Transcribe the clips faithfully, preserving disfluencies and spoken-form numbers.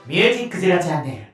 ミュージックゼロチャンネル。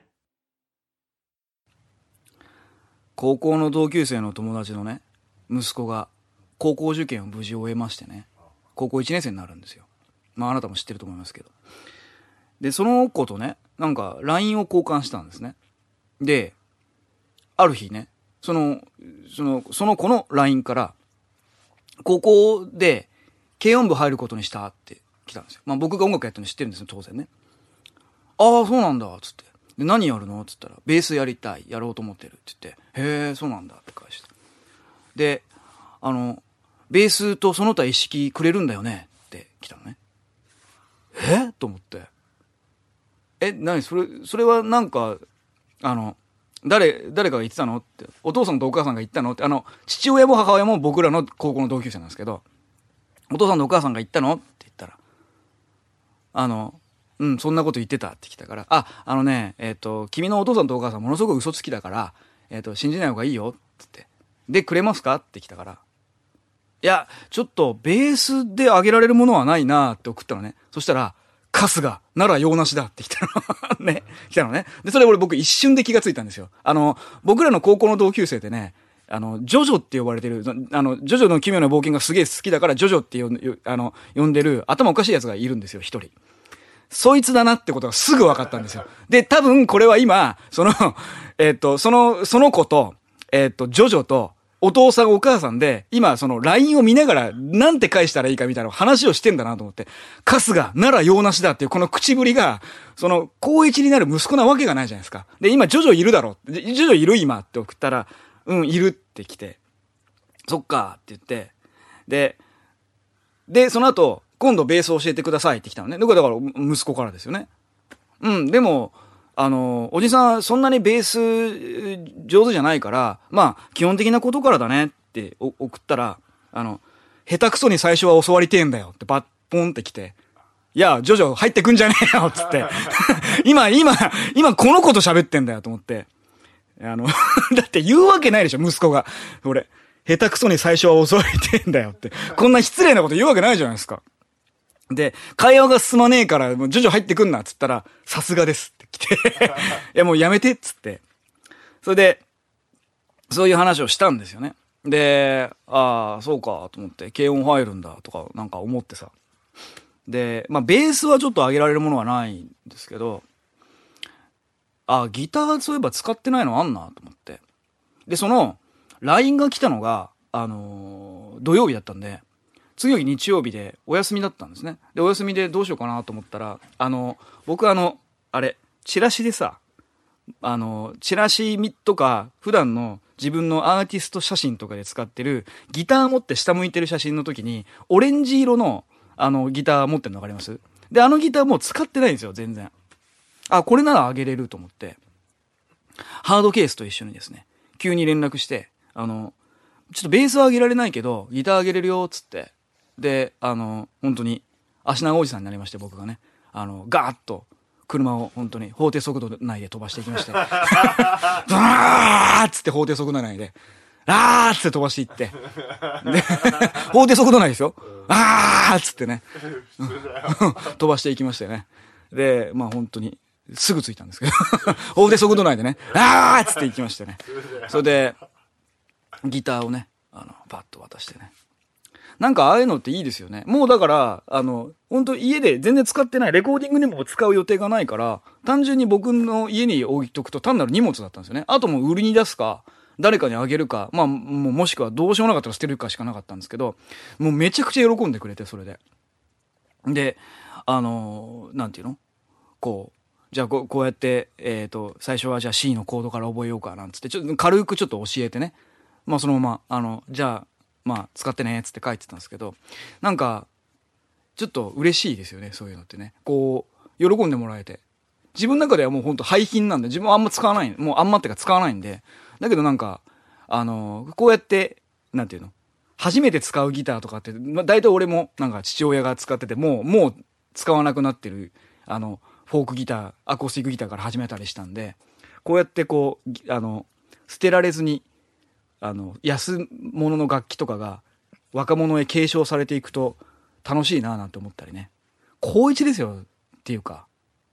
高校の同級生の友達のね、息子が高校受験を無事終えましてね、高校いちねん生になるんですよ。まああなたも知ってると思いますけど。で、その子とね、なんか ライン を交換したんですね。で、ある日ね、その、その、その子の ライン から、高校で軽音部入ることにしたって来たんですよ。まあ僕が音楽やってるの知ってるんですよ、当然ね。ああ、そうなんだ、つって。で、何やるのつったら、ベースやりたい、やろうと思ってるって言って、へえ、そうなんだって返した。で、あの、ベースとその他一式くれるんだよねって来たのね。えと思って。え、何それ、それはなんか、あの、誰、誰かが言ってたのって、お父さんとお母さんが言ったのって、あの、父親も母親も僕らの高校の同級生なんですけど、お父さんとお母さんが言ったのって言ったら、あの、うん、そんなこと言ってたって来たから、あ、あのね、えっと、君のお父さんとお母さんものすごく嘘つきだから、えっと、信じない方がいいよって言って、で、くれますかって来たから、いや、ちょっと、ベースであげられるものはないなって送ったのね。そしたら、春日、なら用なしだって来たの。ね。来たのね。で、それ俺僕一瞬で気がついたんですよ。あの、僕らの高校の同級生でね、あの、ジョジョって呼ばれてる、あの、ジョジョの奇妙な冒険がすげえ好きだから、ジョジョって呼ん、あの、呼んでる、頭おかしい奴がいるんですよ、一人。そいつだなってことがすぐ分かったんですよ。で、多分これは今、その、えっと、その、その子と、えっと、ジョジョと、お父さんお母さんで、今、その ライン を見ながら、なんて返したらいいかみたいな話をしてんだなと思って、春日、なら用なしだっていうこの口ぶりが、その、高一になる息子なわけがないじゃないですか。で、今、ジョジョいるだろ。ジョジョいる今って送ったら、うん、いるって来て、そっかって言って、で、で、その後、今度ベースを教えてくださいって来たのね。だから、だから息子からですよね。うん、でも、あの、おじさん、そんなにベース上手じゃないから、まあ、基本的なことからだねって送ったら、あの、下手くそに最初は教わりてえんだよってバッポンって来て、いや、ジョジョ入ってくんじゃねえよっつって。今、今、今この子と喋ってんだよと思って。あの、だって言うわけないでしょ、息子が。俺、下手くそに最初は教わりてえんだよって。こんな失礼なこと言うわけないじゃないですか。で、会話が進まねえから、もうジョジョ入ってくんなっつったら、さすがですって来て、いやもうやめてっつって。それで、そういう話をしたんですよね。で、ああ、そうかと思って、軽音入るんだとかなんか思ってさ。で、まあベースはちょっと上げられるものはないんですけど、ああ、ギターそういえば使ってないのあんなと思って。で、その、ライン が来たのが、あのー、土曜日だったんで、次の日日曜日でお休みだったんですね。で、お休みでどうしようかなと思ったら、あの、僕あの、あれ、チラシでさ、あの、チラシとか、普段の自分のアーティスト写真とかで使ってる、ギター持って下向いてる写真の時に、オレンジ色の、あの、ギター持ってるのわかります？で、あのギターもう使ってないんですよ、全然。あ、これならあげれると思って、ハードケースと一緒にですね、急に連絡して、あの、ちょっとベースは上げられないけど、ギター上げれるよ、つって。で、あの、本当に、足長おじさんになりまして、僕がね。あの、ガーッと、車を本当に、法定速度内で飛ばしていきまして。ブワーッつって法定速度内で、あーっつって飛ばしていって。で、法定速度内ですよ。あーっつってね。飛ばしていきましてね。で、まあ本当に、すぐ着いたんですけど。法定速度内でね、あーっつって行きましてね。それで、ギターをね、あの、パッと渡してね。なんかああいうのっていいですよね。もうだから、あの、本当家で全然使ってない、レコーディングにも使う予定がないから、単純に僕の家に置いとくと単なる荷物だったんですよね。あともう売りに出すか、誰かにあげるか、まあ、もうもしくはどうしようもなかったら捨てるかしかなかったんですけど、もうめちゃくちゃ喜んでくれて、それで。で、あの、なんていうの？こう、じゃあこう、こうやって、えっと、最初はじゃあ C のコードから覚えようかなんつって、ちょっと軽くちょっと教えてね。まあそのまま、あの、じゃあ、まあ使ってねっつって書いてたんですけど、なんかちょっと嬉しいですよね、そういうのってね。こう喜んでもらえて、自分の中ではもう本当廃品なんで、自分はあんま使わない、もうあんまってか使わないんで、だけどなんかあのこうやってなんていうの、初めて使うギターとかって、まあ、大体俺もなんか父親が使っててもうもう使わなくなってるあのフォークギター、アコースティックギターから始めたりしたんで、こうやってこうあの捨てられずに、あの安物の楽器とかが若者へ継承されていくと楽しいななんて思ったりね。高一ですよっていうか、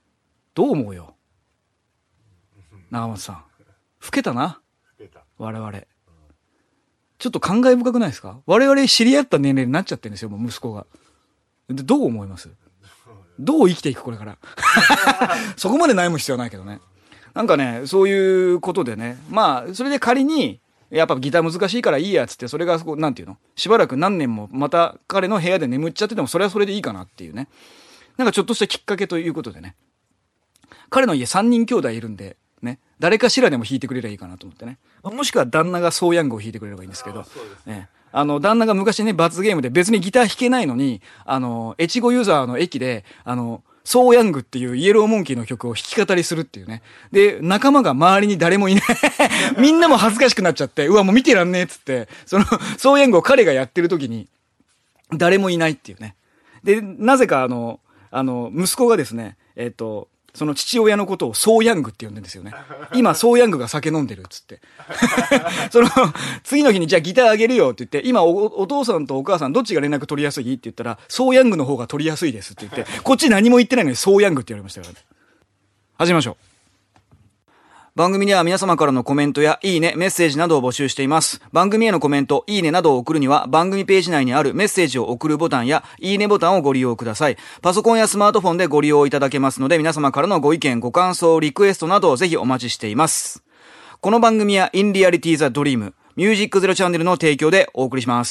どう思うよ長松さん。老けたな我々。ちょっと感慨深くないですか？我々知り合った年齢になっちゃってるんですよ、もう息子が。で、どう思います？どう生きていくこれから。そこまで悩む必要はないけどね。なんかね、そういうことでね。まあ、それで仮に、やっぱギター難しいからいいやつって、それが、なんていうの？しばらく何年もまた彼の部屋で眠っちゃってても、それはそれでいいかなっていうね。なんかちょっとしたきっかけということでね。彼の家さんにん兄弟いるんで、ね。誰かしらでも弾いてくれればいいかなと思ってね。もしくは旦那がソーヤングを弾いてくれればいいんですけど。ね。あの、旦那が昔ね、罰ゲームで別にギター弾けないのに、あの、越後ユーザーの駅で、あの、ソーヤングっていうイエローモンキーの曲を弾き語りするっていうね。で、仲間が周りに誰もいない。みんなも恥ずかしくなっちゃって、うわ、もう見てらんねえっつって、その、ソーヤングを彼がやってる時に、誰もいないっていうね。で、なぜかあの、あの、息子がですね、えっと、その父親のことをソーヤングって呼んでるんですよね。今、ソーヤングが酒飲んでるっつって。その、次の日にじゃあギターあげるよって言って、今お、お父さんとお母さんどっちが連絡取りやすいって言ったら、ソーヤングの方が取りやすいですって言って、こっち何も言ってないのにソーヤングって言われましたからね。始めましょう。番組では皆様からのコメントやいいね、メッセージなどを募集しています。番組へのコメント、いいねなどを送るには番組ページ内にあるメッセージを送るボタンやいいねボタンをご利用ください。パソコンやスマートフォンでご利用いただけますので皆様からのご意見、ご感想、リクエストなどをぜひお待ちしています。この番組は In Reality the Dream、ミュージックゼロチャンネルの提供でお送りします。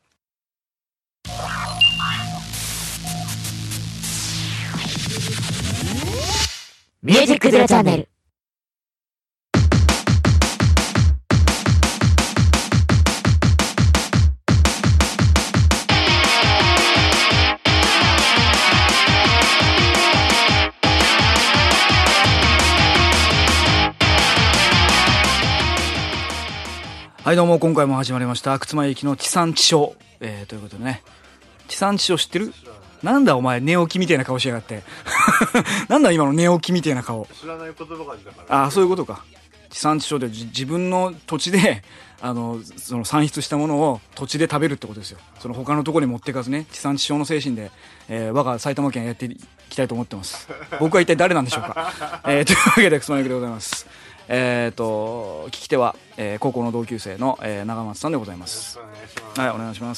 ミュージックゼロチャンネル。 はいどうも、今回も始まりましたくつまゆきの地産地消、えー、ということでね、地産地消知ってる？なんだお前寝起きみたいな顔しやがってなんだ今の寝起きみたいな顔。 知らない言葉が出たから。 ああ、そういうことか。地産地消で自分の土地であのその産出したものを土地で食べるってことですよ。その他のところに持っていかずね、地産地消の精神で、えー、我が埼玉県やっていきたいと思ってます。僕は一体誰なんでしょうか、えー、というわけでくつまゆきでございます。えーと聞き手は、えー、高校の同級生の、えー、長松さんでございます。 よろしくお願いします。 はい、お願いします。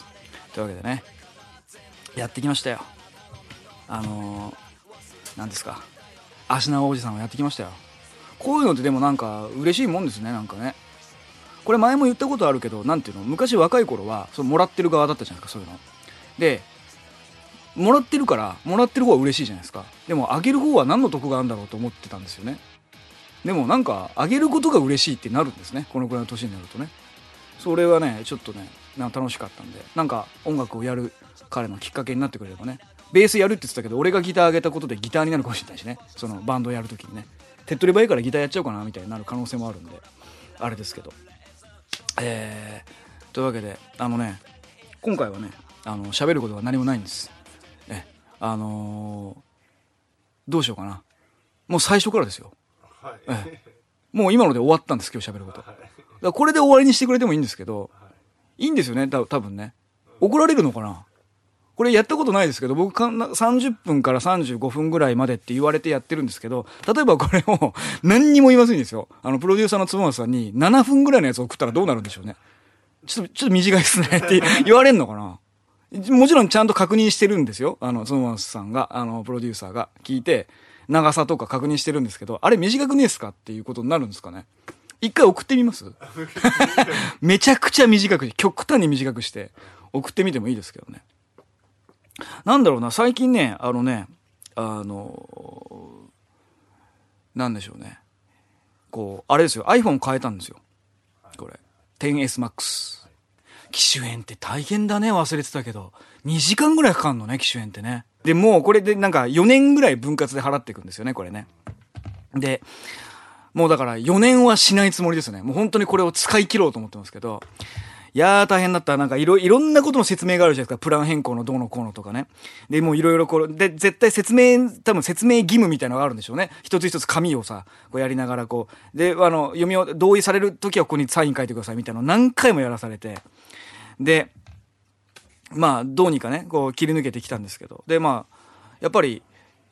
というわけでね、やってきましたよ。あのー、なんですか、芦名おじさんをやってきましたよ。こういうのってでもなんか嬉しいもんですね。なんかね、これ前も言ったことあるけど、なんていうの、昔若い頃はそのもらってる側だったじゃないですか、そういうので。もらってるからもらってる方は嬉しいじゃないですか。でもあげる方は何の得があるんだろうと思ってたんですよね。でもなんかあげることが嬉しいってなるんですね、このくらいの年になるとね。それはねちょっとねなんか楽しかったんで、なんか音楽をやる彼のきっかけになってくれればね。ベースやるって言ってたけど、俺がギターあげたことでギターになるかもしれないしね、そのバンドやるときにね。手っ取り早いからギターやっちゃおうかなみたいになる可能性もあるんであれですけど、えー、というわけであのね、今回はねあの喋ることが何もないんです。えあのー、どうしようかな、もう最初からですよ。 はい、 ええ、もう今ので終わったんです、今日喋ること。だからこれで終わりにしてくれてもいいんですけど、いいんですよね、た多分ね。怒られるのかな、これやったことないですけど、僕かさんじゅっぷんからさんじゅうごふんぐらいまでって言われてやってるんですけど、例えばこれを何にも言いませんですよ、あのプロデューサーの坪松さんにななふんぐらいのやつを送ったらどうなるんでしょうね。ちょっとちょっと短いですねって言われんのかな。もちろんちゃんと確認してるんですよ、あの坪松さんが、あのプロデューサーが聞いて長さとか確認してるんですけど、あれ短くねえっすかっていうことになるんですかね。一回送ってみますめちゃくちゃ短く、極端に短くして送ってみてもいいですけどね。なんだろうな、最近ね、あのね、あのなんでしょうね、こうあれですよ、 iPhone 変えたんですよ、これ テンエスマックス。 機種変って大変だね、忘れてたけどにじかんぐらいかかんのね、機種変ってね。でもうこれでなんかよねんぐらい分割で払っていくんですよね、これね。でもうだからよねんはしないつもりですね。もう本当にこれを使い切ろうと思ってますけど、いやー大変だった。なんかいろいろんなことの説明があるじゃないですか。プラン変更のどうのこうのとかね。でもういろいろこれで絶対説明、多分説明義務みたいなのがあるんでしょうね。一つ一つ紙をさこうやりながらこうで、あの読みを同意されるときはここにサイン書いてくださいみたいなのを何回もやらされて、でまあどうにかねこう切り抜けてきたんですけど、でまあやっぱり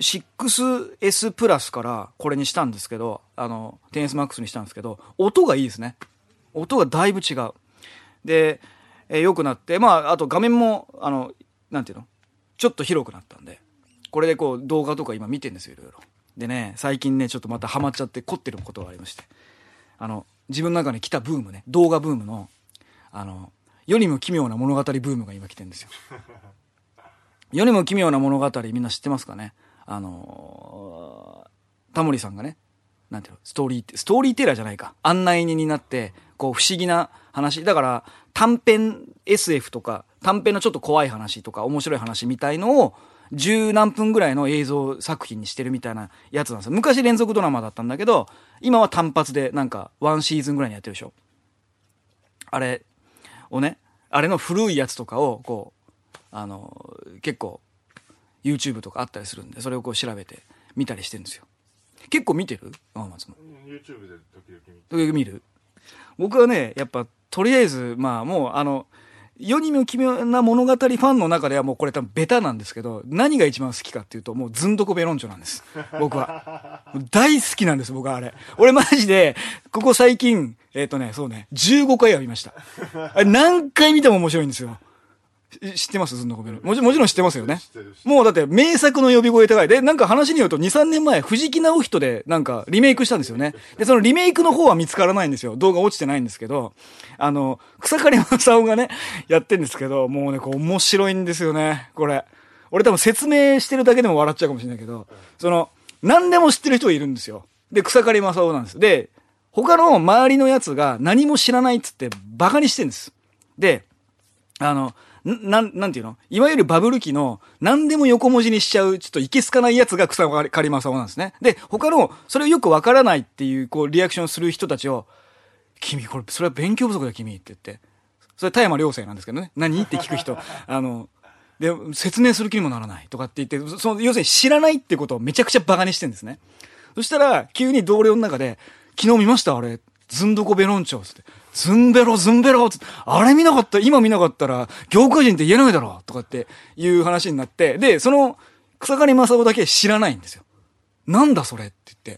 シックスエス プラスからこれにしたんですけど、あの、テンエス マックスにしたんですけど、音がいいですね。音がだいぶ違う。で、えー、良くなって、まあ、あと画面も、あの、なんていうの？ちょっと広くなったんで、これでこう動画とか今見てんですよ、いろいろ。でね、最近ね、ちょっとまたハマっちゃって凝ってることがありまして。あの、自分の中に来たブームね、動画ブームの、あの、世にも奇妙な物語ブームが今来てるんですよ。世にも奇妙な物語みんな知ってますかね？あのー、タモリさんがね、なんていうの、ストーリー、ストーリーテラーじゃないか。案内人になって、こう不思議な話。だから短編 エスエフ とか、短編のちょっと怖い話とか面白い話みたいのを、十何分ぐらいの映像作品にしてるみたいなやつなんですよ。昔連続ドラマだったんだけど、今は単発でなんかワンシーズンぐらいにやってるでしょ。あれをね、あれの古いやつとかをこう、あの、結構 YouTube とかあったりするんで、それをこう調べて見たりしてるんですよ。結構見てる？あ、松も。 YouTube で時々見る。 時々見る？僕はね、やっぱとりあえず、まあもうあの、世にも奇妙な物語ファンの中ではもうこれ多分ベタなんですけど、何が一番好きかっていうと、もうずんどこベロンチョなんです。僕は。大好きなんです、僕はあれ。俺マジで、ここ最近、えっとね、そうね、じゅうごかいは見ました。あれ何回見ても面白いんですよ。知ってます？ずんどこベロンチョ。もち、もちろん知ってますよね。もうだって名作の呼び声高い。で、なんか話によるとに、さんねんまえ、藤木直人でなんかリメイクしたんですよね。で、そのリメイクの方は見つからないんですよ。動画落ちてないんですけど、あの、草刈正雄がね、やってんですけど、もうね、こう面白いんですよね、これ。俺多分説明してるだけでも笑っちゃうかもしれないけど、その、何でも知ってる人がいるんですよ。で、草刈正雄なんです。で、他の周りのやつが何も知らないっつってバカにしてんです。で、あの、な、なんていうの？いわゆるバブル期の何でも横文字にしちゃう、ちょっといけすかないやつが草刈正雄なんですね。で、他の、それをよくわからないっていう、こう、リアクションする人たちを、君、これ、それは勉強不足だ、君って言って。それ田山良生なんですけどね。何って聞く人。あの、で、説明する気にもならないとかって言って、その、要するに知らないってことをめちゃくちゃバカにしてるんですね。そしたら、急に同僚の中で、昨日見ましたあれ。ずんどこベロンチョつって。ズンベロ、ズンベロつって。あれ見なかった、今見なかったら、業界人って言えないだろとかっていう話になって。で、その、草刈正雄だけ知らないんですよ。なんだそれって言って。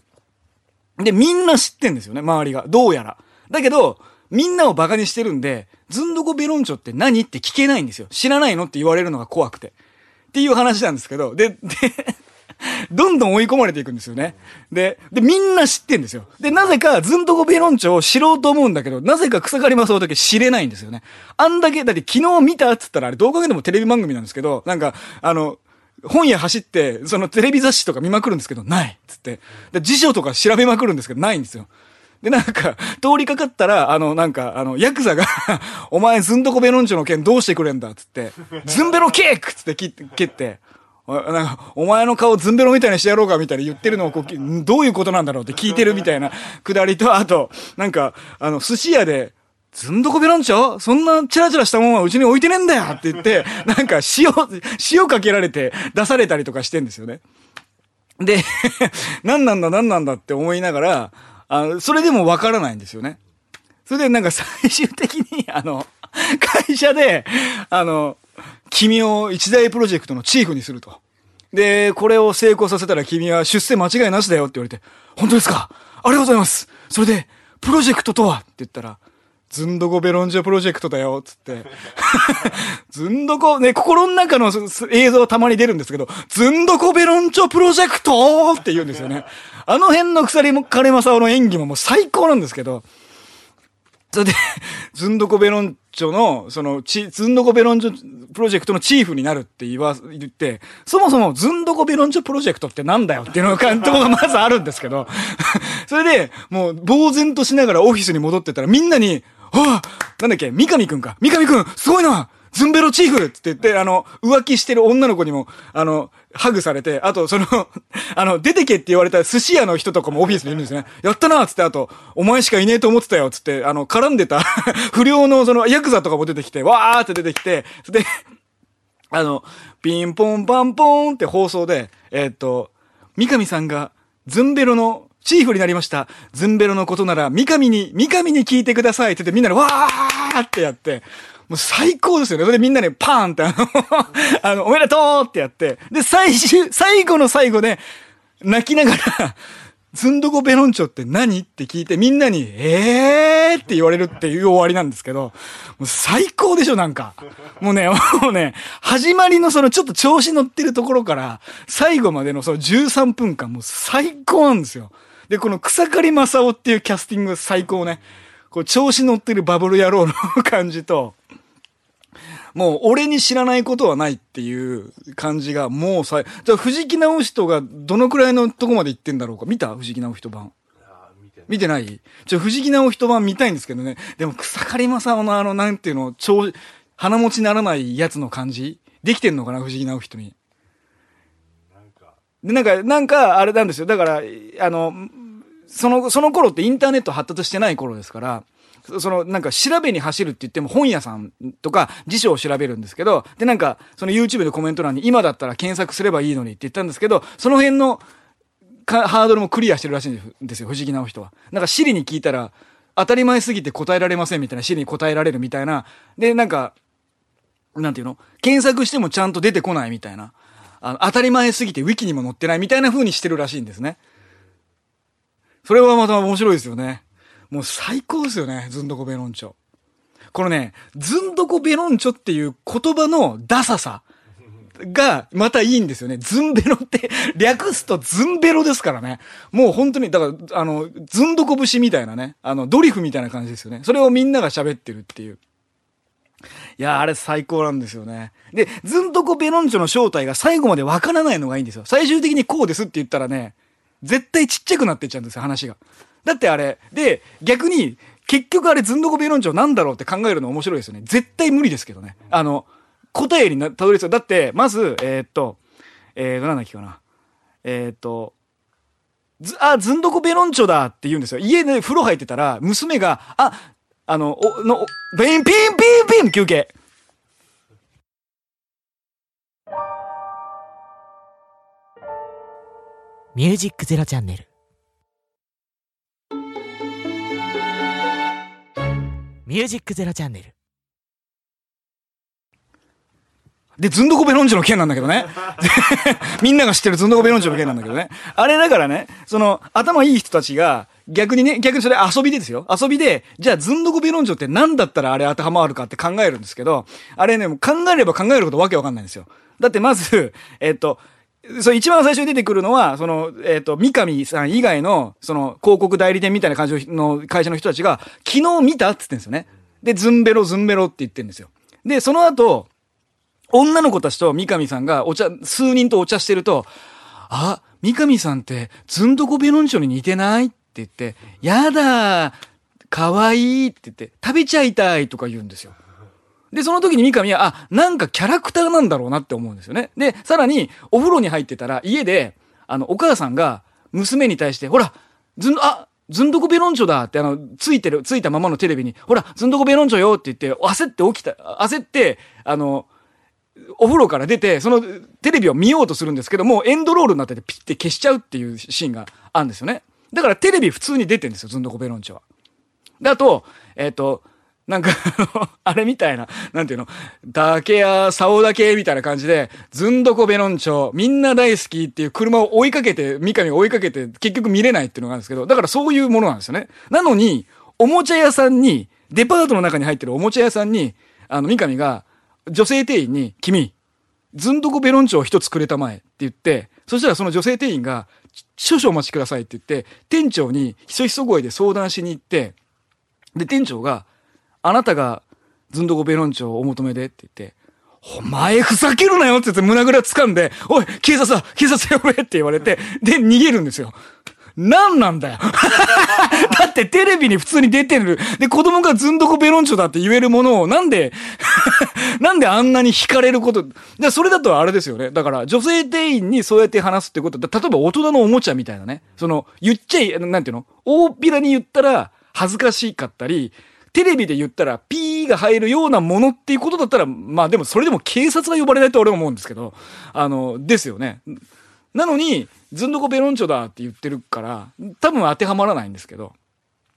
で、みんな知ってんですよね、周りが。どうやら。だけど、みんなをバカにしてるんで、ずんどこベロンチョって何って聞けないんですよ。知らないのって言われるのが怖くて。っていう話なんですけど、で、で、どんどん追い込まれていくんですよね。で、で、みんな知ってんですよ。で、なぜか、ずんどこベロンチョを知ろうと思うんだけど、なぜか草刈正雄だけ知れないんですよね。あんだけ、だって昨日見たっつったら、あれ動画でもテレビ番組なんですけど、なんか、あの、本屋走って、そのテレビ雑誌とか見まくるんですけど、ないっつって。で、辞書とか調べまくるんですけど、ないんですよ。で、なんか、通りかかったら、あの、なんか、あの、ヤクザが、お前、ずんどこベロンチョの件どうしてくれんだっつって、ズンベロキックっつって切って、蹴って、なんか、お前の顔ズンベロみたいにしてやろうかみたいに言ってるのをこう、どういうことなんだろうって聞いてるみたいなくだりと、あと、なんか、あの、寿司屋で、ずんどこベロンチョそんなチラチラしたもんはうちに置いてねえんだよって言って、なんか塩、塩かけられて出されたりとかしてんですよね。で、何なんだ何なんだって思いながら、あの、それでもわからないんですよね。それでなんか最終的に、あの、会社で、あの、君を一大プロジェクトのチーフにすると。で、これを成功させたら君は出世間違いなしだよって言われて、本当ですか？ありがとうございます。それで、プロジェクトとはって言ったら、ずんどこベロンチョプロジェクトだよ、つって。ずんどこ、ね、心の中の映像たまに出るんですけど、ずんどこベロンチョプロジェクトって言うんですよね。あの辺の鎖も金正雄の演技ももう最高なんですけど、それで、ずんどこベロンチョの、その、ち、ずんどこベロンチョプロジェクトのチーフになるって言わ、言って、そもそもずんどこベロンチョプロジェクトってなんだよっていうのが、とこがまずあるんですけど、それで、もう、呆然としながらオフィスに戻ってたらみんなに、ああ、なんだっけ、三上くんか。三上くん、すごいなズンベロチーフって言って、あの、浮気してる女の子にも、あの、ハグされて、あと、その、あの、出てけって言われた寿司屋の人とかもオフィスにいるんですね。やったなーっつって、あと、お前しかいねえと思ってたよっつって、あの、絡んでた不良のその、ヤクザとかも出てきて、わーって出てきて、で、あの、ピンポンパンポーンって放送で、えー、っと、三上さんが、ズンベロの、チーフになりました。ズンベロのことなら、三上に、三上に聞いてくださいって言ってみんなでわーってやって、 もう最高ですよね。それでみんなね、パーンってあの、あの、おめでとうってやって、で、最終、最後の最後で、泣きながら、ずんどこベロンチョって何って聞いて、みんなに、えーって言われるっていう終わりなんですけど、もう最高でしょ、なんか。もうね、もうね、始まりのそのちょっと調子乗ってるところから、最後までのそのじゅうさんぷんかん、もう最高なんですよ。で、この草刈正雄っていうキャスティング最高ね。こう調子乗ってるバブル野郎の感じと、もう俺に知らないことはないっていう感じがもうさ、じゃあ藤木直人がどのくらいのとこまで行ってんだろうか。見た藤木直人版。見てないちょ、藤木直人版見たいんですけどね。でも草刈正雄のあのなんていうの、超、鼻持ちならないやつの感じできてんのかな藤木直人に。で、なんか、なんかあれなんですよ。だから、あの、その、その頃ってインターネット発達してない頃ですから、その、なんか調べに走るって言っても本屋さんとか辞書を調べるんですけど、で、なんか、その YouTube でコメント欄に今だったら検索すればいいのにって言ったんですけど、その辺のかハードルもクリアしてるらしいんですよ、藤木直人は。なんか Siri に聞いたら、当たり前すぎて答えられませんみたいな、Siri に答えられるみたいな。で、なんか、なんていうの検索してもちゃんと出てこないみたいな。あの、当たり前すぎてウィキにも載ってないみたいな風にしてるらしいんですね。それはまた面白いですよね。もう最高ですよね、ずんどこベロンチョ。このね、ずんどこベロンチョっていう言葉のダサさがまたいいんですよね。ズンベロって略すとズンベロですからね。もう本当に、だから、あの、ずんどこ節みたいなね、あの、ドリフみたいな感じですよね。それをみんなが喋ってるっていう。いやー、あれ最高なんですよね。で、ずんどこベロンチョの正体が最後までわからないのがいいんですよ。最終的にこうですって言ったらね、絶対ちっちゃくなっていっちゃうんですよ、話が。だってあれ、で、逆に、結局あれずんどこベロンチョなんだろうって考えるの面白いですよね。絶対無理ですけどね。あの、答えにな、たどり着く。だって、まず、えー、っと、えー、なんだっけかな。えー、っと、ず、あ、ずんどこベロンチョだって言うんですよ。家で風呂入ってたら、娘が、あ、あの、お、の、ピンピンピンピン休憩。 ミュージックゼロチャンネル。ミュージックゼロチャンネル。 で、ずんどこベロンチョの件なんだけどね。みんなが知ってるずんどこベロンチョの件なんだけどね。あれだからね、その、頭いい人たちが、逆にね、逆にそれ遊びでですよ。遊びで、じゃあずんどこベロンチョって何だったらあれ当てはまるかって考えるんですけど、あれね、もう考えれば考えることわけわかんないんですよ。だってまず、えっと、それ一番最初に出てくるのは、その、えっと、三上さん以外の、その、広告代理店みたいな感じの会社の人たちが、昨日見たって言ってんですよね。で、ズンベロズンベロって言ってんですよ。で、その後、女の子たちと三上さんがお茶、数人とお茶してると、あ、三上さんってずんどこベロンチョに似てないって言って、やだー、かわいいって言って、食べちゃいたいとか言うんですよ。で、その時に三上は、あ、なんかキャラクターなんだろうなって思うんですよね。で、さらに、お風呂に入ってたら、家で、あの、お母さんが、娘に対して、ほら、ずん、あ、ずんどこベロンチョだって、あの、ついてる、ついたままのテレビに、ほら、ずんどこベロンチョよって言って、焦って起きた、焦って、あの、お風呂から出て、そのテレビを見ようとするんですけども、エンドロールになっててピッて消しちゃうっていうシーンがあるんですよね。だからテレビ普通に出てるんですよ、ずんどこベロンチョは。で、あと、えっと、なんかあれみたいな、なんていうの、竹や竿だけみたいな感じで、ずんどこベロンチョ、みんな大好きっていう車を追いかけて、三上が追いかけて、結局見れないっていうのがあるんですけど、だからそういうものなんですよね。なのに、おもちゃ屋さんに、デパートの中に入ってるおもちゃ屋さんに、あの、三上が、女性店員に、君、ずんどこベロンチョを一つくれたまえって言って、そしたらその女性店員が、少々お待ちくださいって言って、店長にひそひそ声で相談しに行って、で、店長が、あなたがずんどこベロンチョをお求めでって言って、お前ふざけるなよって言って胸ぐら掴んで、おい、警察だ警察呼べって言われて、で、逃げるんですよ。なんなんだよ。だってテレビに普通に出てる。で、子供がずんどこベロンチョだって言えるものを、なんで、なんであんなに惹かれること。じゃあそれだとあれですよね。だから女性店員にそうやって話すってこと。例えば大人のおもちゃみたいなね。その、言っちゃい、なんていうの大っぴらに言ったら恥ずかしかったり、テレビで言ったらピーが入るようなものっていうことだったら、まあでもそれでも警察が呼ばれないと俺は思うんですけど、あの、ですよね。なのに、ずんどこベロンチョだって言ってるから、多分当てはまらないんですけど。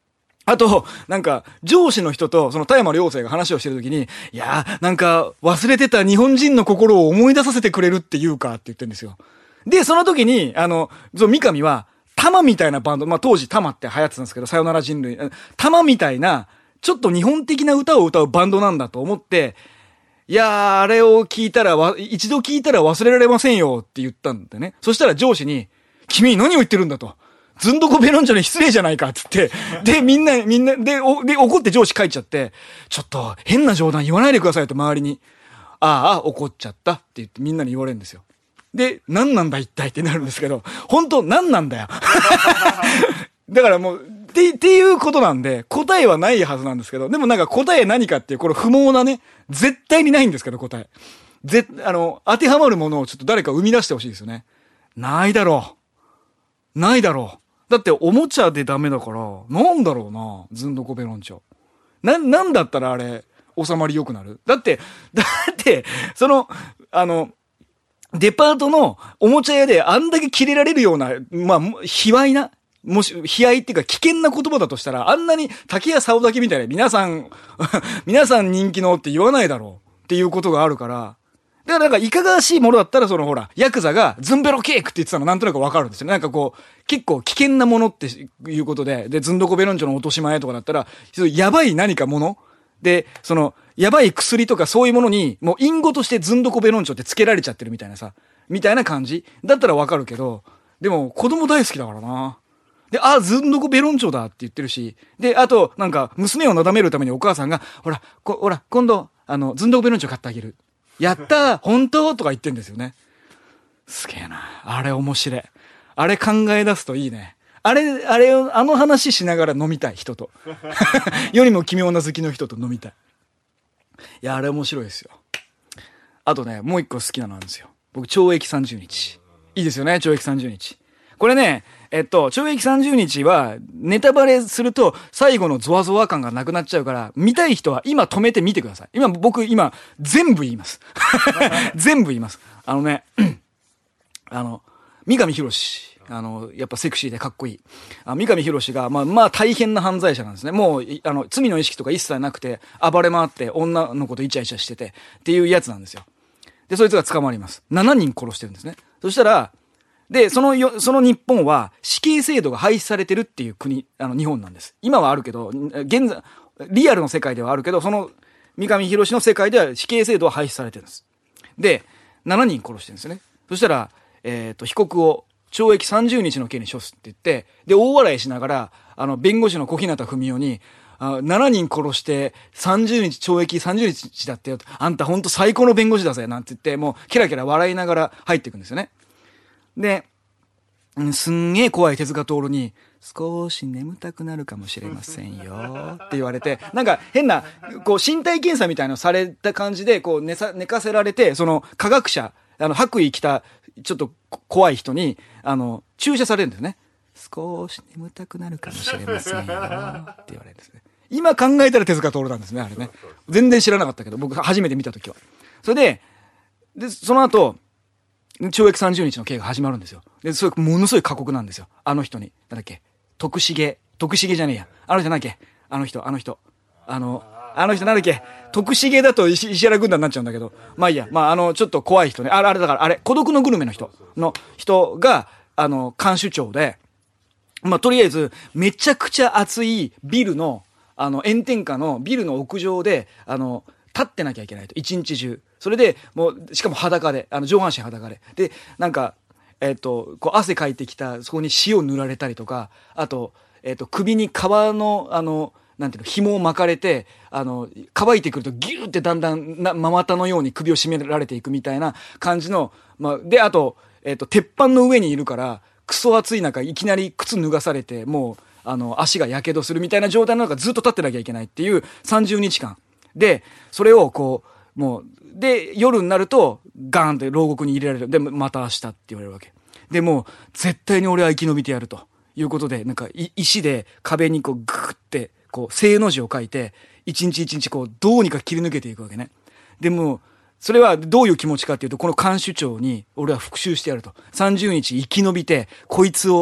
あと、なんか、上司の人と、その田山良生が話をしてるときに、いやー、なんか、忘れてた日本人の心を思い出させてくれるっていうかって言ってるんですよ。で、その時に、あの、その三上は、タマみたいなバンド、まあ、当時タマって流行ってたんですけど、さよなら人類、タマみたいな、ちょっと日本的な歌を歌うバンドなんだと思って、いやー、あれを聞いたらわ、一度聞いたら忘れられませんよって言ったんだよね。そしたら上司に、君何を言ってるんだと。ずんどこベロンチョに失礼じゃないかって言って、で、みんな、みんな、で、お、で、怒って上司帰っちゃって、ちょっと変な冗談言わないでくださいって周りに。ああ、怒っちゃったって言ってみんなに言われるんですよ。で、何なんだ一体ってなるんですけど、本当何なんだよ。だからもう、って、っていうことなんで、答えはないはずなんですけど、でもなんか答え何かっていう、これ不毛なね、絶対にないんですけど答え。ぜ、あの、当てはまるものをちょっと誰か生み出してほしいですよね。ないだろう。ないだろう。だっておもちゃでダメだから、なんだろうな、ずんどこベロンチョ。な、なんだったらあれ、収まり良くなる？だって、だって、その、あの、デパートのおもちゃ屋であんだけキレられるような、まあ、卑猥な、もし、悲哀っていうか危険な言葉だとしたら、あんなに竹や竿だけみたいな、皆さん、皆さん人気のって言わないだろうっていうことがあるから、だからなんかいかがわしいものだったら、そのほら、ヤクザがズンベロケークって言ってたのなんとなくわかるんですよね。なんかこう、結構危険なものっていうことで、で、ズンドコベロンチョの落とし前とかだったら、やばい何かもので、その、やばい薬とかそういうものに、もう隠語としてズンドコベロンチョって付けられちゃってるみたいなさ、みたいな感じだったらわかるけど、でも子供大好きだからな。で、あ、ズンドコベロンチョだって言ってるし、で、あと、なんか、娘をなだめるためにお母さんが、ほら、こ、ほら、今度、あの、ズンドコベロンチョ買ってあげる。やったー本当とか言ってんですよね。すげえな。あれ面白い。あれ考え出すといいね。あれ、あれを、あの話しながら飲みたい人と。世にも奇妙な好きの人と飲みたい。いや、あれ面白いですよ。あとね、もう一個好きなのあるんですよ。僕、懲役さんじゅうにち。いいですよね、懲役さんじゅうにち。これね、えっと、懲役さんじゅうにちは、ネタバレすると、最後のゾワゾワ感がなくなっちゃうから、見たい人は今止めて見てください。今、僕、今、全部言います。全部言います。あのね、あの、三上博史。あの、やっぱセクシーでかっこいい。あ三上博史が、まあ、まあ大変な犯罪者なんですね。もう、あの、罪の意識とか一切なくて、暴れ回って女の子とイチャイチャしてて、っていうやつなんですよ。で、そいつが捕まります。ななにん殺してるんですね。そしたら、で、そのよ、その日本は死刑制度が廃止されてるっていう国、あの、日本なんです。今はあるけど、現在、リアルの世界ではあるけど、その、三上博史の世界では死刑制度は廃止されてるんです。で、ななにん殺してるんですよね。そしたら、えっと、被告を懲役さんじゅうにちの刑に処すって言って、で、大笑いしながら、あの、弁護士の小日向文世に、あななにん殺してさんじゅうにち、懲役さんじゅうにちだってよ。あんたほんと最高の弁護士だぜ。なんて言って、もう、ケラケラ笑いながら入っていくんですよね。で、すんげえ怖い手塚徹に、少し眠たくなるかもしれませんよって言われて、なんか変な、こう身体検査みたいなのされた感じで、こう寝さ、寝かせられて、その科学者、あの、白衣着た、ちょっと怖い人に、あの、注射されるんですね。少し眠たくなるかもしれませんよって言われるんですね。今考えたら手塚徹なんですね、あれね。全然知らなかったけど、僕初めて見たときは。それで、で、その後、懲役さんじゅうにちの刑が始まるんですよ。で、それものすごい過酷なんですよ。あの人に。なんだっけ徳重。徳重じゃねえや。あの人なんだっけあの人、あの人。あの、あの人なんだっけ徳重だと石石原軍団になっちゃうんだけど。まあいいや。まああの、ちょっと怖い人ね。あれ、あれだから、あれ、孤独のグルメの人の人が、あの、監守長で、まあとりあえず、めちゃくちゃ暑いビルの、あの、炎天下のビルの屋上で、あの、立ってなきゃいけないと。一日中。それで、もう、しかも裸で、あの、上半身裸で。で、なんか、えっと、こう、汗かいてきた、そこに塩塗られたりとか、あと、えっと、首に革の、あの、なんていうの、紐を巻かれて、あの、乾いてくるとギューってだんだんな、真綿のように首を絞められていくみたいな感じの、まあ、で、あと、えっと、鉄板の上にいるから、クソ暑い中、いきなり靴脱がされて、もう、あの、足が火傷するみたいな状態の中ずっと立ってなきゃいけないっていうさんじゅうにちかん。で、それをこう、もう、で、夜になると、ガーンって牢獄に入れられる。で、また明日って言われるわけ。で、もう、絶対に俺は生き延びてやるということで、なんか、石で壁にこう、グーって、こう、正の字を書いて、一日一日こう、どうにか切り抜けていくわけね。でも、それはどういう気持ちかっていうと、この監守長に、俺は復讐してやると。さんじゅうにち生き延びて、こいつを、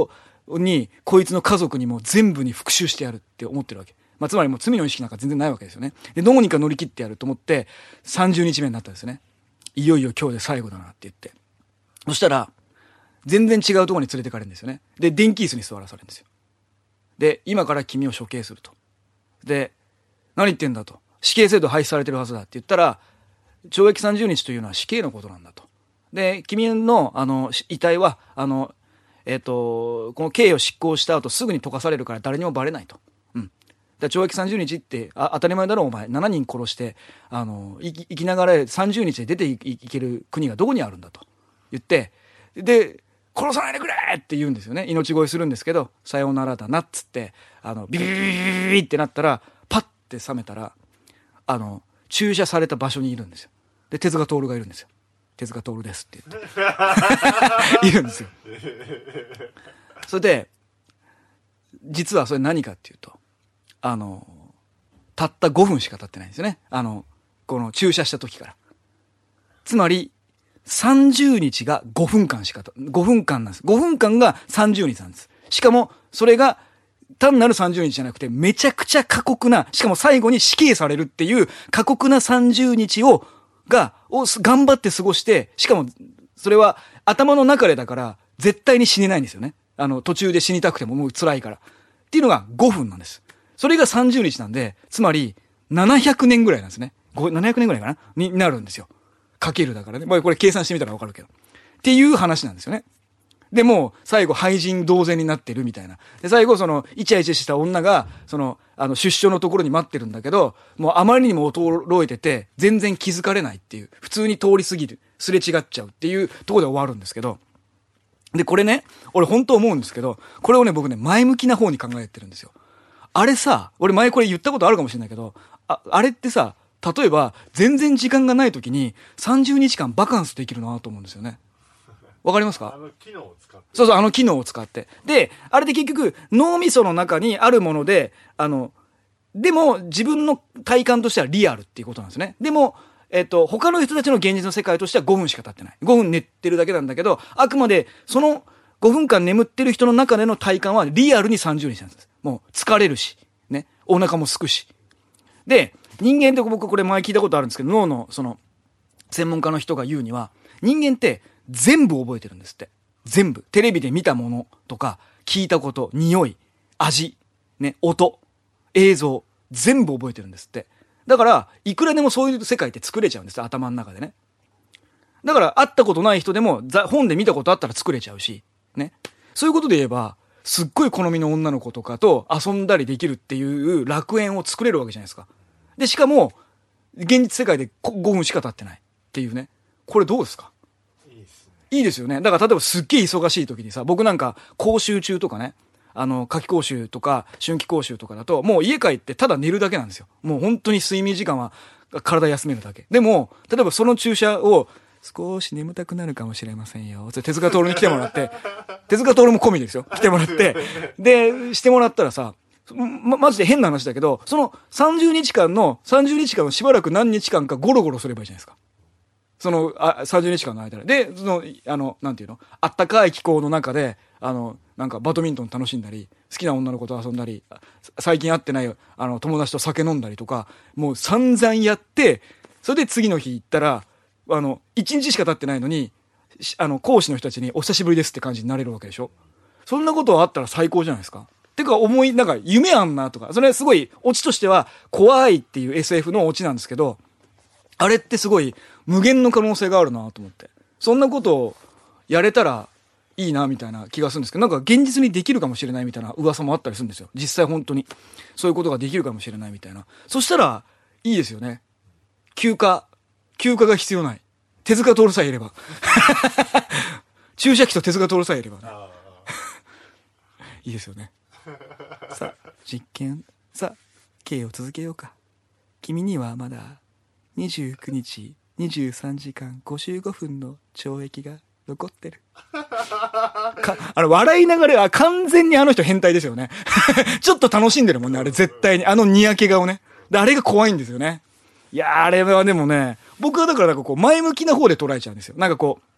に、こいつの家族にも全部に復讐してやるって思ってるわけ。まあ、つまりもう罪の意識なんか全然ないわけですよね。で、どうにか乗り切ってやると思って、さんじゅうにちめになったんですよね。いよいよ今日で最後だなって言って。そしたら、全然違うところに連れてかれるんですよね。で、電気椅子に座らされるんですよ。で、今から君を処刑すると。で、何言ってんだと。死刑制度廃止されてるはずだって言ったら、懲役さんじゅうにちというのは死刑のことなんだと。で、君の、あの、遺体は、あの、えっと、この刑を執行した後すぐに溶かされるから誰にもバレないと。うん。だ懲役さんじゅうにちってあ当たり前だろお前。しちにん殺して、あの、生き、生きながらさんじゅうにちで出ていける国がどこにあるんだと言って、で、殺さないでくれって言うんですよね。命乞いするんですけど、さようならだなっつって、あの、ビビビビビビってなったら、パッて覚めたら、あの、注射された場所にいるんですよ。で、手塚徹がいるんですよ。手塚徹ですって言って。いるんですよ。それで、実はそれ何かっていうと、あの、たったごふんしか経ってないんですよね。あの、この注射した時から。つまり、さんじゅうにちがごふんかんしか、ごふんかんなんです。ごふんかんがさんじゅうにちなんです。しかも、それが、単なるさんじゅうにちじゃなくて、めちゃくちゃ過酷な、しかも最後に死刑されるっていう過酷なさんじゅうにちを、が、を頑張って過ごして、しかも、それは頭の中でだから、絶対に死ねないんですよね。あの、途中で死にたくてももう辛いから。っていうのがごふんなんです。それがさんじゅうにちなんで、つまり、ななひゃくねんぐらいなんですね。ななひゃくねんぐらいかなになるんですよ。かけるだからね。まあこれ計算してみたらわかるけど。っていう話なんですよね。で、もう、最後、廃人同然になってるみたいな。で、最後、その、イチャイチャした女が、その、あの、出所のところに待ってるんだけど、もうあまりにも衰えてて、全然気づかれないっていう、普通に通り過ぎる、すれ違っちゃうっていうところで終わるんですけど、で、これね、俺本当思うんですけど、これをね、僕ね、前向きな方に考えてるんですよ。あれさ、俺前これ言ったことあるかもしれないけど、あ、あれってさ、例えば、全然時間がない時に、さんじゅうにちかんバカンスできるなと思うんですよね。わかりますか？ あの機能を使って。 そうそう、あの機能を使って。で、あれで結局、脳みその中にあるもので、あの、でも自分の体感としてはリアルっていうことなんですね。でも、えっと、他の人たちの現実の世界としてはごふんしか経ってない。ごふん寝てるだけなんだけど、あくまでそのごふんかん眠ってる人の中での体感はリアルにさんじゅうにちなんです。もう疲れるし、ね、お腹も空くし。で、人間って僕これ前聞いたことあるんですけど、脳のその、専門家の人が言うには、人間って全部覚えてるんですって。全部。テレビで見たものとか、聞いたこと、匂い、味、ね、音、映像、全部覚えてるんですって。だから、いくらでもそういう世界って作れちゃうんです、頭の中でね。だから、会ったことない人でも、本で見たことあったら作れちゃうし、ね。そういうことで言えば、すっごい好みの女の子とかと遊んだりできるっていう楽園を作れるわけじゃないですか。で、しかも、現実世界でごふんしか経ってないっていうね。これどうですか？ いいですね。 いいですよね。だから例えばすっげえ忙しい時にさ、僕なんか講習中とかね、あの、夏季講習とか春季講習とかだと、もう家帰ってただ寝るだけなんですよ。もう本当に睡眠時間は体休めるだけ。でも、例えばその注射を少し眠たくなるかもしれませんよ。手塚徹に来てもらって、手塚徹も込みですよ。来てもらって、で、してもらったらさ、ま、マジで変な話だけど、そのさんじゅうにちかんの、さんじゅうにちかんをしばらく何日間かゴロゴロすればいいじゃないですか。その、あ、さんじゅうにちかんの間で。で、その、あの、なんていうの？あったかい気候の中で、あの、なんかバドミントン楽しんだり、好きな女の子と遊んだり、最近会ってない、あの、友達と酒飲んだりとか、もう散々やって、それで次の日行ったら、あの、一日しか経ってないのに、あの、講師の人たちにお久しぶりですって感じになれるわけでしょ？そんなことあったら最高じゃないですか。てか思い、なんか夢あんなとか、それはすごい、オチとしては怖いっていう エスエフ のオチなんですけど、あれってすごい無限の可能性があるなと思って。そんなことをやれたらいいなみたいな気がするんですけど、なんか現実にできるかもしれないみたいな噂もあったりするんですよ。実際本当に。そういうことができるかもしれないみたいな。そしたらいいですよね。休暇。休暇が必要ない。手塚徹さえいれば。注射器と手塚徹さえいればね。いいですよね。さあ、実験。さあ、刑を続けようか。君にはまだにじゅうくにちにじゅうさんじかんごじゅうごふんの懲役が残ってる。か、あの、笑いながら、あ、完全にあの人変態ですよね。ちょっと楽しんでるもんね、あれ絶対に。あのにやけ顔ね。で、あれが怖いんですよね。いやー、あれはでもね、僕はだからなんかこう、前向きな方で捉えちゃうんですよ。なんかこう、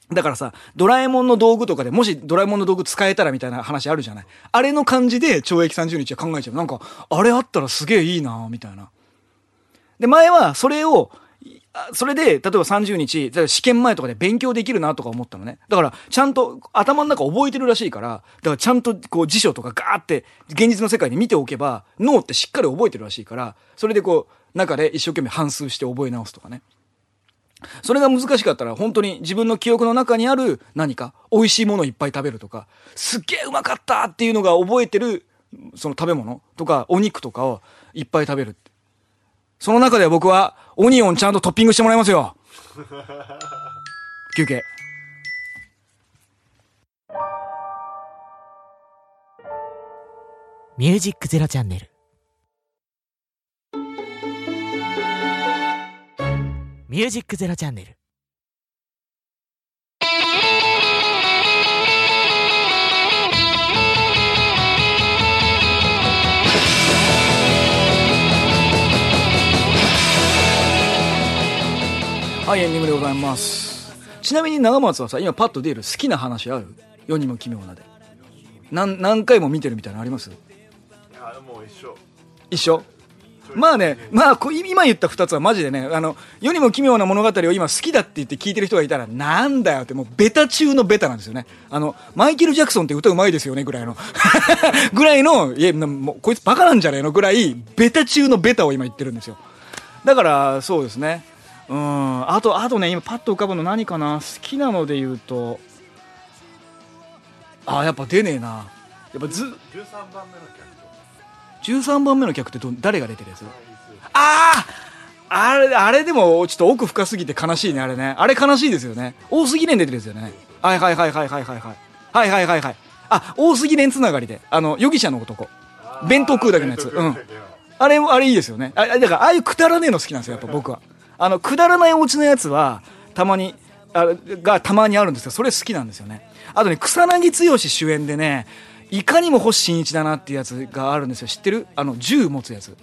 だからさ、ドラえもんの道具とかでもしドラえもんの道具使えたらみたいな話あるじゃない。あれの感じで懲役さんじゅうにちは考えちゃう。なんか、あれあったらすげえいいなみたいな。で、前はそれを、それで、例えばさんじゅうにち、試験前とかで勉強できるなとか思ったのね。だから、ちゃんと頭の中覚えてるらしいから、だからちゃんとこう辞書とかガーって現実の世界に見ておけば、脳ってしっかり覚えてるらしいから、それでこう、中で一生懸命反芻して覚え直すとかね。それが難しかったら本当に自分の記憶の中にある何か美味しいものをいっぱい食べるとか、すっげえうまかったっていうのが覚えてるその食べ物とかお肉とかをいっぱい食べるって。その中で僕はオニオンちゃんとトッピングしてもらいますよ。休憩。 ミュージックゼロチャンネル。ミュージックゼロチャンネル。 はい、エンディングでございます。ちなみに長松はさ、今パッと出る好きな話ある？世にも奇妙なで。何、何回も見てるみたいなのあります？ いや、もう一緒。 一緒？まあね、まあこ今言った二つはマジでね、あの世にも奇妙な物語を今好きだって言って聞いてる人がいたらなんだよってもうベタ中のベタなんですよね。あのマイケル・ジャクソンって歌うまいですよねぐらいのぐらいのいやもうこいつバカなんじゃねえのぐらいベタ中のベタを今言ってるんですよ。だからそうですね。うん、あとあとね今パッと浮かぶの何かな。好きなので言うとあやっぱ出ねえな。やっぱずじゅうさんばんめの客じゅうさんばんめの客ってど誰が出てるやつ？あああれあれでもちょっと奥深すぎて悲しいね。あれねあれ悲しいですよね。大杉蓮出てるやつよね。はいはいはいはいはいはいはいはいはいはいはい。あ大杉蓮つながりであの容疑者の男弁当食うだけのやつ。うんあれあれいいですよね。あだからああいうくだらねえの好きなんですよやっぱ僕は。あのくだらないオチのやつはたまにあがたまにあるんですけどそれ好きなんですよね。あとね草薙剛主演でねいかにも星新一だなっていうやつがあるんですよ。知ってる？あの銃持つやつ。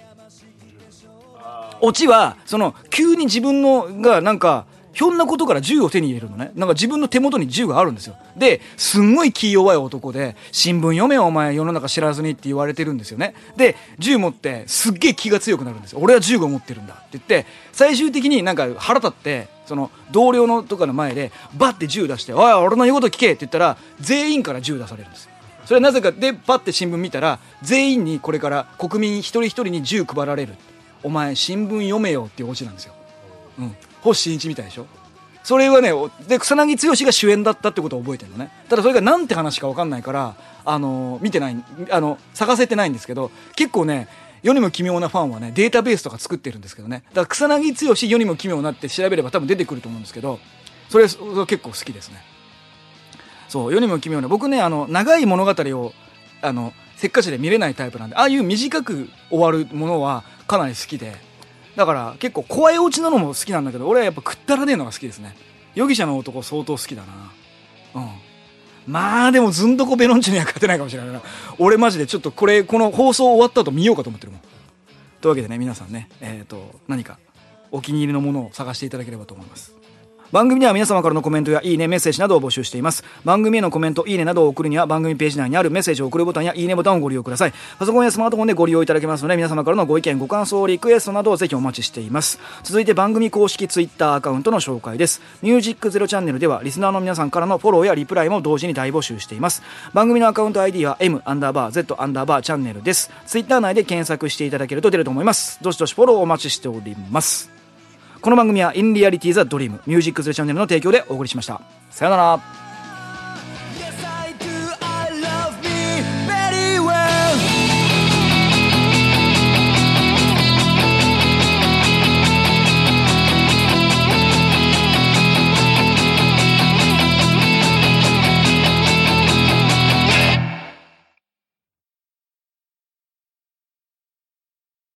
オチはその急に自分のがなんかひょんなことから銃を手に入れるのね。なんか自分の手元に銃があるんですよ。ですんごい気弱い男で新聞読めよお前世の中知らずにって言われてるんですよね。で銃持ってすっげえ気が強くなるんですよ。俺は銃を持ってるんだって言って最終的になんか腹立ってその同僚のとかの前でバッて銃出しておい俺の言うこと聞けって言ったら全員から銃出されるんですよ。それはなぜかでパッて新聞見たら全員にこれから国民一人一人に銃配られる。お前新聞読めよっていうオチなんですよ。うん星新一みたいでしょ。それはねで草薙剛が主演だったってことを覚えてるのね。ただそれがなんて話か分かんないからあの見てないあの探せてないんですけど結構ね世にも奇妙なファンはねデータベースとか作ってるんですけどね。だから草薙剛世にも奇妙なって調べれば多分出てくると思うんですけどそれ、それ結構好きですね。そう世にも奇妙な僕ねあの長い物語をあのせっかちで見れないタイプなんでああいう短く終わるものはかなり好きでだから結構怖いオチなのも好きなんだけど俺はやっぱくったらねえのが好きですね。容疑者の男相当好きだな。うんまあでもずんどこベロンチには勝てないかもしれないな。俺マジでちょっとこれこの放送終わった後見ようかと思ってるもん。というわけでね皆さんねえっと何かお気に入りのものを探していただければと思います。番組では皆様からのコメントやいいねメッセージなどを募集しています。番組へのコメントいいねなどを送るには番組ページ内にあるメッセージを送るボタンやいいねボタンをご利用ください。パソコンやスマートフォンでご利用いただけますので皆様からのご意見ご感想リクエストなどをぜひお待ちしています。続いて番組公式ツイッターアカウントの紹介です。ミュージックゼロチャンネルではリスナーの皆さんからのフォローやリプライも同時に大募集しています。番組のアカウント アイディー は M アンダーバー Z アンダーバーチャンネルです。ツイッター内で検索していただけると出ると思います。どしどしフォローお待ちしております。この番組は In Reality the Dream ミュージックゼロチャンネルの提供でお送りしました。さよなら。